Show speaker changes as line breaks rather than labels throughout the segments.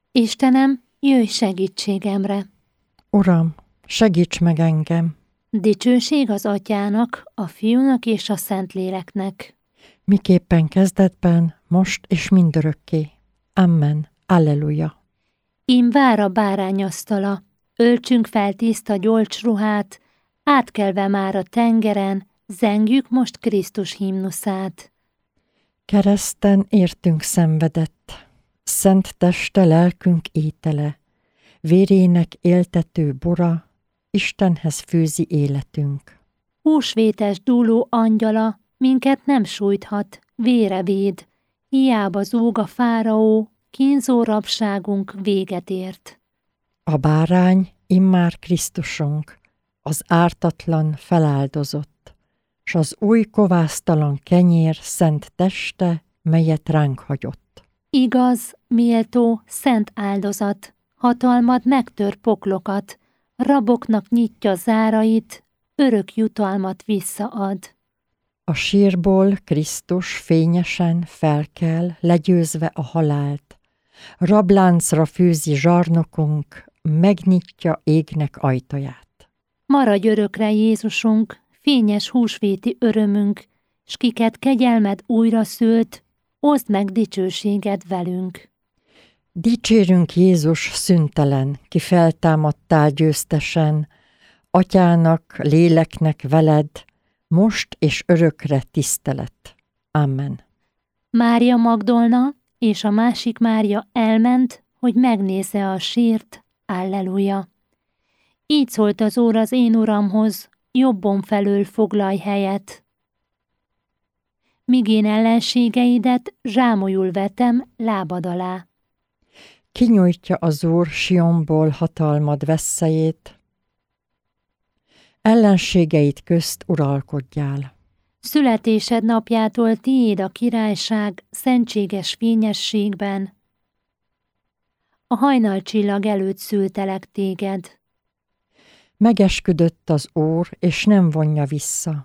Istenem, jöjj segítségemre!
Uram, segíts meg engem!
Dicsőség az Atyának, a Fiúnak és a Szentléleknek.
Miképpen kezdetben, most és mindörökké. Amen. Alleluja.
Ím vár a bárány asztala, öltsünk fel tiszta gyolcsruhát, átkelve már a tengeren, zengjük most Krisztus himnuszát.
Kereszten értünk szenvedett, szent teste lelkünk étele, vérének éltető bora, Istenhez fűzi életünk.
Húsvétes dúló angyala minket nem sújthat, vére véd, hiába zúg a fáraó, kínzó rabságunk véget ért.
A bárány immár Krisztusunk, az ártatlan feláldozott, s az új kovásztalan kenyér szent teste, melyet ránk hagyott.
Igaz, méltó, szent áldozat, hatalmad megtör poklokat, raboknak nyitja zárait, örök jutalmat visszaad.
A sírból Krisztus fényesen felkel, legyőzve a halált. Rabláncra fűzi zsarnokunk, megnyitja égnek ajtaját.
Maradj örökre, Jézusunk, fényes húsvéti örömünk, s kiket kegyelmed újra szült, oszd meg dicsőséged velünk.
Dicsérünk Jézus szüntelen, ki feltámadtál győztesen, Atyának, léleknek veled, most és örökre tisztelet. Amen.
Mária Magdolna és a másik Mária elment, hogy megnézze a sírt. Alleluja! Így szólt az Úr az én Uramhoz, jobbom felől foglalj helyet. Míg én ellenségeidet zsámolyul vetem lábad alá.
Kinyújtja az Úr Sionból hatalmad vesszejét, ellenségeid közt uralkodjál.
Születésed napjától tiéd a királyság szentséges fényességben. A hajnalcsillag előtt szültelek téged.
Megesküdött az Úr, és nem vonja vissza.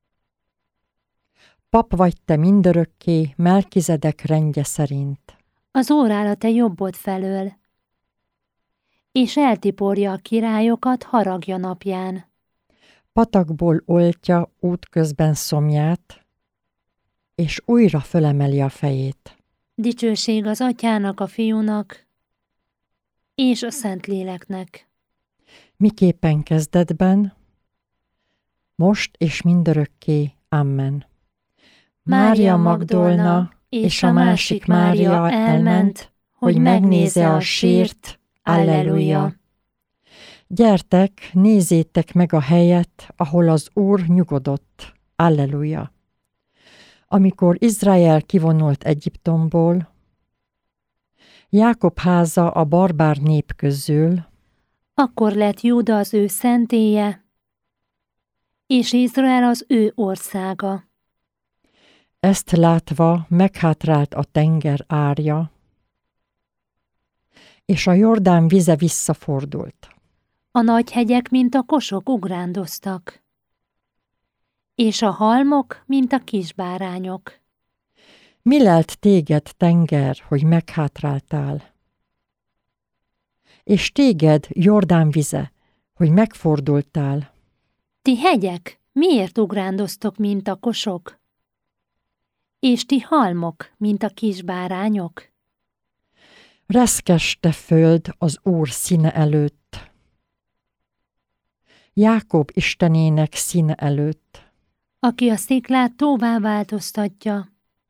Pap vagy te mindörökké, Melkizedek rendje szerint.
Az Úr áll a te jobbod felől, és eltiporja a királyokat haragja napján.
Patakból oltja útközben szomját, és újra fölemeli a fejét.
Dicsőség az Atyának, a Fiúnak, és a Szentléleknek.
Miképpen kezdetben, most és mindörökké. Amen. Mária Magdolna és a másik Mária elment, hogy megnézze a sírt. Alleluja! Gyertek, nézzétek meg a helyet, ahol az Úr nyugodott. Alleluja! Amikor Izrael kivonult Egyiptomból, Jákob háza a barbár nép közül,
akkor lett Júda az ő szentélye, és Izrael az ő országa.
Ezt látva meghátrált a tenger árja, és a Jordán vize visszafordult.
A nagy hegyek, mint a kosok ugrándoztak, és a halmok, mint a kisbárányok.
Mi lelt téged, tenger, hogy meghátráltál? És téged, Jordán vize, hogy megfordultál?
Ti hegyek, miért ugrándoztok, mint a kosok? És ti halmok, mint a kisbárányok?
Reszkes te föld az Úr színe előtt, Jákob Istenének színe előtt,
aki a sziklát tóvá változtatja,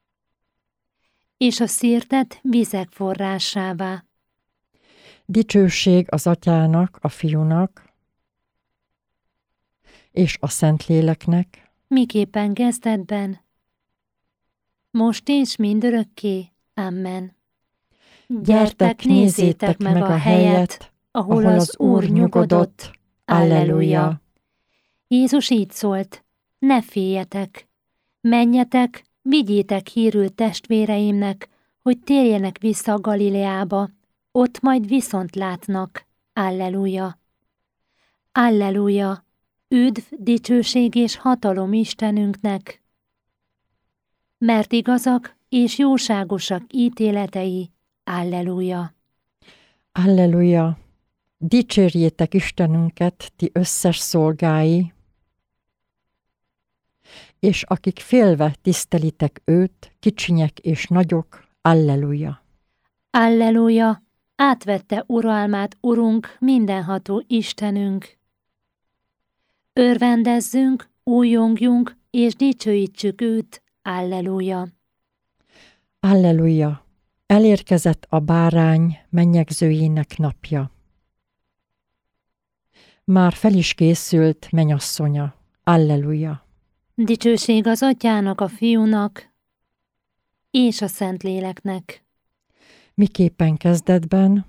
és a szirtet vizek forrásává.
Dicsőség az Atyának, a Fiúnak, és a Szentléleknek,
miképpen kezdetben, most és mindörökké. Amen.
Gyertek, nézzétek meg a helyet, ahol az Úr nyugodott. Alleluja!
Jézus így szólt, ne féljetek, menjetek, vigyétek hírül testvéreimnek, hogy térjenek vissza a Galileába, ott majd viszont látnak. Alleluja! Alleluja! Üdv, dicsőség és hatalom Istenünknek! Mert igazak és jóságosak ítéletei. Alleluja!
Alleluja! Dicsérjétek Istenünket, ti összes szolgái, és akik félve tisztelitek őt, kicsinyek és nagyok, alleluja!
Alleluja! Átvette uralmát, Urunk, mindenható Istenünk. Örvendezzünk, újjongjunk, és dicsőítsük őt, alleluja!
Alleluja! Elérkezett a bárány mennyegzőjének napja. Már fel is készült mennyasszonya, alleluja!
Dicsőség az Atyának, a Fiúnak, és a Szentléleknek.
Miképpen kezdetben,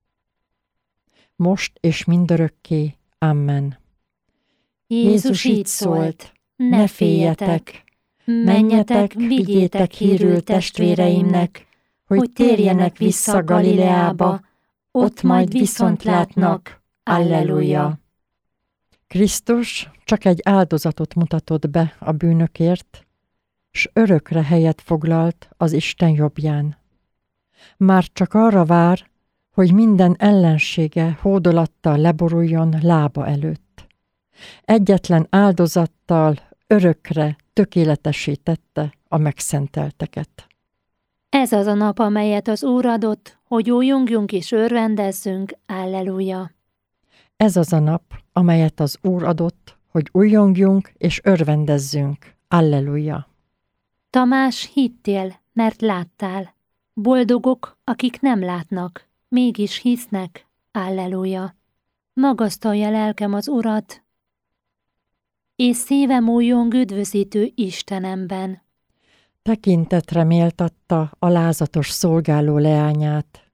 most és mindörökké. Amen.
Jézus így szólt, ne féljetek, menjetek, vigyétek hírül testvéreimnek, hogy térjenek vissza Galileába, ott majd viszont látnak, alleluja!
Krisztus csak egy áldozatot mutatott be a bűnökért, s örökre helyet foglalt az Isten jobbján. Már csak arra vár, hogy minden ellensége hódolattal leboruljon lába előtt. Egyetlen áldozattal örökre tökéletesítette a megszentelteket.
Ez az a nap, amelyet az Úr adott, hogy újjongjunk és örvendezzünk, alleluja!
Ez az a nap, amelyet az Úr adott, hogy újjongjunk és örvendezzünk, alleluja!
Tamás, hittél, mert láttál. Boldogok, akik nem látnak, mégis hisznek, alleluja! Magasztalja lelkem az Urat, és szívem újjong üdvözítő Istenemben.
Tekintetre méltatta a lázatos szolgáló leányát.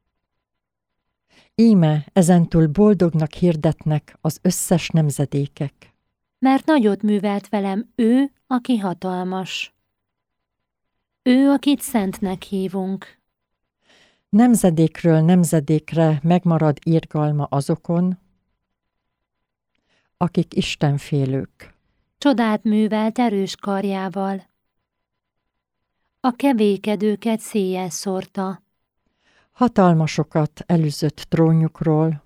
Íme ezentúl boldognak hirdetnek az összes nemzedékek.
Mert nagyot művelt velem ő, aki hatalmas. Ő, akit szentnek hívunk.
Nemzedékről nemzedékre megmarad irgalma azokon, akik istenfélők.
Csodát művelt erős karjával. A kevékedőket széjjel szórta.
Hatalmasokat elűzött trónjukról,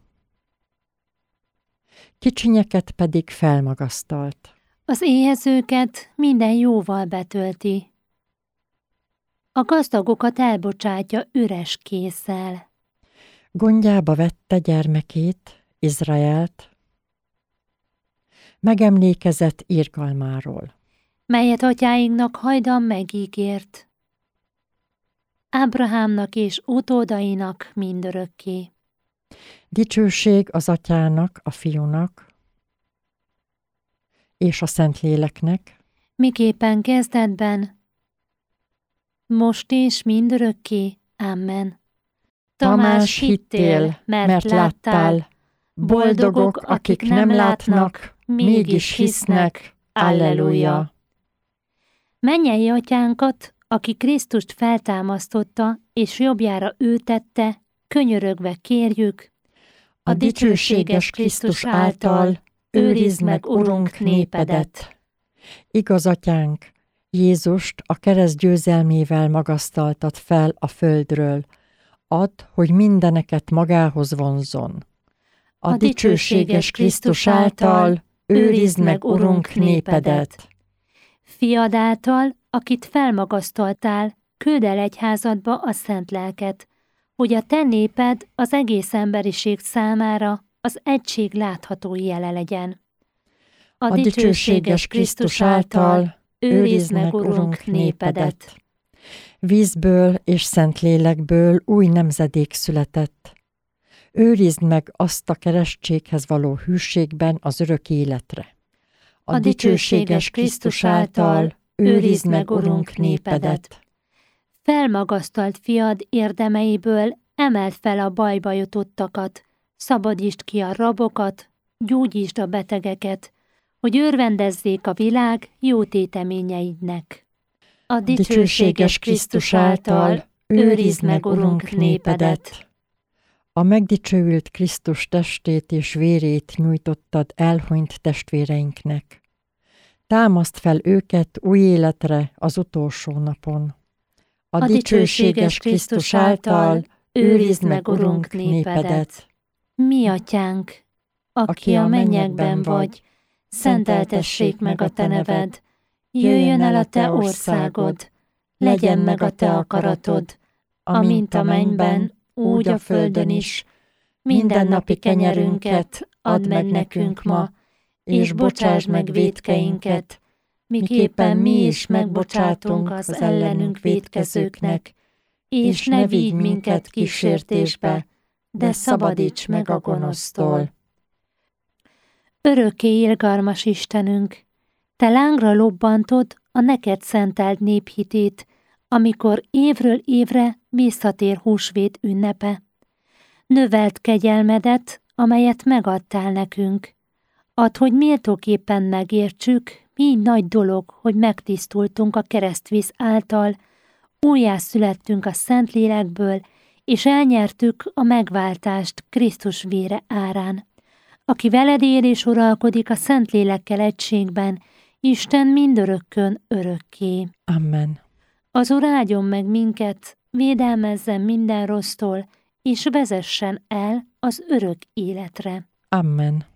kicsinyeket pedig felmagasztalt.
Az éhezőket minden jóval betölti. A gazdagokat elbocsátja üres kézzel.
Gondjába vette gyermekét, Izraelt, megemlékezett irgalmáról,
melyet atyáinknak hajdan megígért. Ábrahámnak és utódainak mindörökké.
Dicsőség az Atyának, a Fiúnak és a Szentléleknek,
miképpen kezdetben, most és mindörökké. Amen.
Tamás, hittél, mert láttál, boldogok, akik nem látnak, mégis hisznek, alleluja!
Mennyei atyánkat, aki Krisztust feltámasztotta és jobbjára ültette, könyörögve kérjük,
A dicsőséges Krisztus által őrizd meg, Urunk, népedet. Igaz, Atyánk, Jézust a kereszt győzelmével magasztaltad fel a földről, add, hogy mindeneket magához vonzzon. A dicsőséges Krisztus által őrizd meg, Urunk, népedet.
Fiad által, akit felmagasztaltál, küld el egyházadba a szent lelket, hogy a te néped az egész emberiség számára az egység látható jele legyen.
A dicsőséges Krisztus által őrizd meg, Urunk, népedet. Vízből és Szentlélekből új nemzedék született. Őrizd meg azt a keresztséghez való hűségben az örök életre. A dicsőséges Krisztus által őrizd meg, Urunk, népedet.
Felmagasztalt fiad érdemeiből emeld fel a bajba jutottakat, szabadítsd ki a rabokat, gyógyítsd a betegeket, hogy örvendezzék a világ jó téteményeidnek. A dicsőséges Krisztus által őrizd meg, Urunk, népedet.
A megdicsőült Krisztus testét és vérét nyújtottad elhunyt testvéreinknek. Támaszd fel őket új életre az utolsó napon. A dicsőséges Krisztus által őrizd meg, Urunk, népedet.
Mi Atyánk, aki a mennyekben vagy, szenteltessék meg a te neved, jöjjön el a te országod, legyen meg a te akaratod, amint a mennyben, úgy a földön is. Mindennapi kenyerünket add meg nekünk ma, és bocsásd meg vétkeinket, miképpen mi is megbocsátunk az ellenünk vétkezőknek, és ne vigy minket kísértésbe, de szabadíts meg a gonosztól. Örökké irgalmas Istenünk, te lángra lobbantod a neked szentelt nép hitét, amikor évről évre visszatér húsvét ünnepe. Növeld kegyelmedet, amelyet megadtál nekünk. Add, hogy méltóképpen megértsük, mi nagy dolog, hogy megtisztultunk a keresztvíz által, újjászülettünk a Szentlélekből, és elnyertük a megváltást Krisztus vére árán, aki veled él és uralkodik a Szentlélekkel egységben, Isten mindörökkön örökké.
Amen.
Az Úr áldjon meg minket, védelmezzen minden rossztól, és vezessen el az örök életre.
Amen.